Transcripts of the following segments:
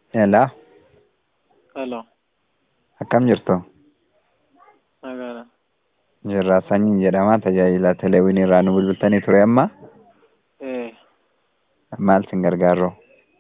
Hello, Hello, akkam jirtu? nagaadha. Jirra sanyiin jedhama. Tajaajila teleewwiin irraa nu bilbiltanii ture amma. Maal sin gargaarru?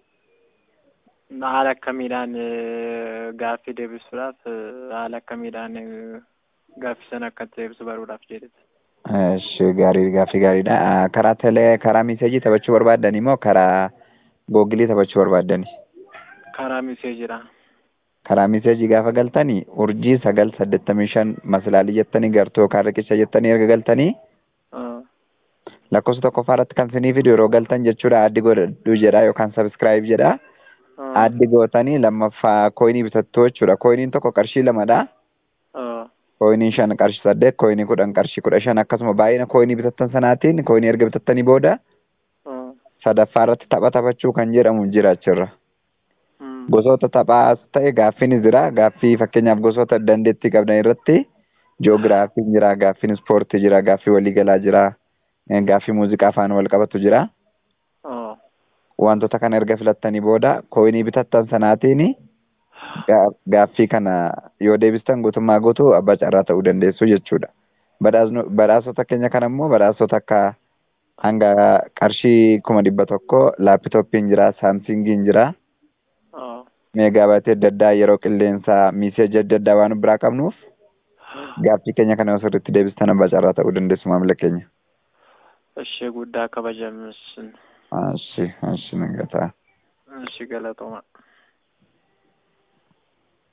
Haala akkamiidhaan gaaffii deebisuudhaaf haala akkamiidhaan gaaffii sana akka deebisu baruudhaaf jedheti. Gaaffii gaariidha. Karaa miiseejii taphachuu barbaaddanii moo karaa googilii taphachuu barbaaddanii? Karaa miseejidha. Karaa miiseejii gaafa galtanii urjii 985 maslaalii jettanii gartuu yookaan riqicha jettanii erga galtanii lakkoofsa tokkoffaa irratti kan isinii fidu yeroo galtan jechuudha addi godhadhu jedha yookaan sabiskiraayib jedha. Addi gootanii lammaffaa kooyinii bitattu jechuudha. Kooyiniin tokko qarshii 2dha. Kooyiniin 5 qarshii 8, kooyinii 10 qarshii 15 akkasuma baay'ina kooyinii bitattan sanaatiin kooyinii erga bitattanii booda sadaffaa irratti tapha taphachuu kan jedhamu jira achirra. Gosoota taphaas ta'e gaaffiin jira. Gaaffii fakkeenyaaf gosoota dandeettii qabdan irratti ji'oogiraafiin jira, gaaffiin ispoortii jira, gaaffii waliigalaa jira, gaaffii muuziqaa faana wal qabatu jira. Wantoota kana erga filattanii booda kooyinii bitattan sanaatiin gaaffii kana yoo deebistan guutummaa guutuu abbaa carraa ta'uu dandeessu jechuudha. Badhaasota keenya kana immoo badhaasota akka hanga qarshii 100,000 laapitooppiin jira, saamsingiin jira. Meegaabaatii adda addaa yeroo qilleensaa miiseejii adda addaa waan biraa qabnuuf gaaffii keenya kana yoo sirriitti deebistan abbaa carraa ta'uu dandeessu maamila keenya. Ishee guddaa kabajamus. Nagataa. Ishee galatooma.